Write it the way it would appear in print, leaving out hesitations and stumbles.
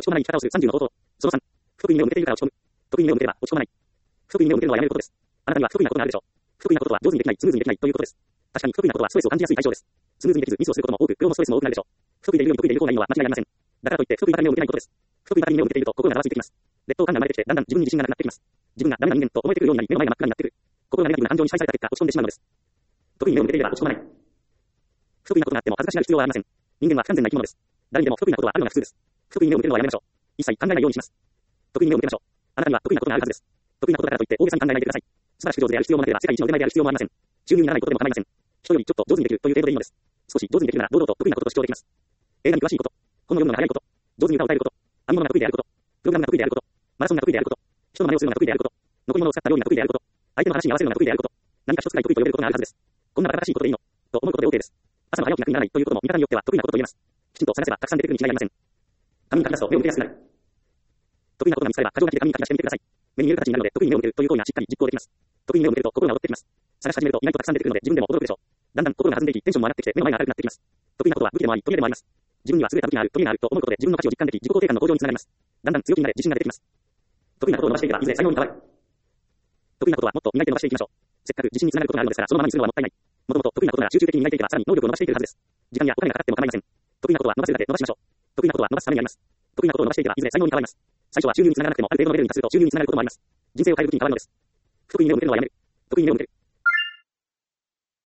込まない生き方をする30の方法。その3、不得意に目を向けているから落ち込む。得意に目を向ければ落ち込まない。不得意に目を向けるのはやめることです。あなたには不得意なことがあるでしょう。不得意なことは上手にできない、スムーズにできないということです。確かに不得意なことはストレスを感じやすい対象です。スムーズにできずミスをすることも多く、病もストレスも多くなるでしょう。不得意でいるより得意でいる方がいいのは間違いありません。だからといって不得意ばかり目を向けないことです。不得意ばかり目を向けていると心がざわついてきます。劣等感が生まれてきてだんだん自分に自信がなくなってきます。自分がダメな人間と思えてくるようになり目の前が真っ暗になってくる。心がネガティブな感情に支配された結果落ち込んでしまうのです。得意に目を向けていれば落ち込まない。不得意なことがあっても恥ずかしがる必要はありません。人間は不完全な生き物です。誰にでも不得意なことはあるのが普通です。不得意に目を向けるのはやめましょう。一切考えないようにします。得意に目を向けましょう。あなたには得意なことがあるはずです。得意なことだからといって大げさに考えないでください。素晴らしく上手である必要もなければ世界一の腕前である必要もありません。収入にならないことでも構いません。人よりちょっと上手にできるという程度でいいのです。少し上手にできるなら堂々と得意なことと主張できます。映画に詳しいこと、本を読むのが早いこと、上手に歌を歌えること、編み物が得意であること、プログラムが得意であること、マラソンが得意であること、人の真似をするのが得意であること、残り物を使った料理が得意であること、相手の話に合わせるのが得意であること、何か一つくらい得意と呼べることがあるはずです。こんなバカらしいことでいいのと思うことで OK です。朝の早起きが苦にならないということも見方によっては得意なことと言えます。きちんと探せばたくさん出てくるに違いありません。紙に書き出すと目を向けやすくなる。得意なことが見つかれば箇条書きで紙に書き出してみてください。目に見える形になるので得意に目を向けるという行為がしっかり実行できます。得意に目を向けると心が躍ってきます。探し始めると意外とたくさん出てくるので自分でも驚くでしょう。だんだん心が弾んでいきテンションも上がってきて目の前が明るくなってきます。得意なことは武器でもあり取り柄でもあります。自分には優れた武器がある、取り柄があると思うことで自分の価値を実感でき自己肯定感の向上につながります。だんだん強気になれ自信が出てきます。得意なことを伸ばしていけばいずれ才能に変わる。得意なことはもっと磨いて伸ばしていきましょう。せっかく自信につながることがあるのですからそのままにするのはもったいない。もともと得意なことなら集中的に磨いていけばさらに能力を伸ばしていけるはずです。時間やお金がかかっても構いません。得意なことは伸ばせるだけ伸ばしましょう。得意なことは伸ばすためにあります。得意なことを伸ばしていけばいずれ才能に変わります。最初は収入につながらなくてもある程度のレベルに達すると収入につながることもあります。人生を変える武器に変わるのです。不得意に目を向けるのはやめる。得意に目を向ける。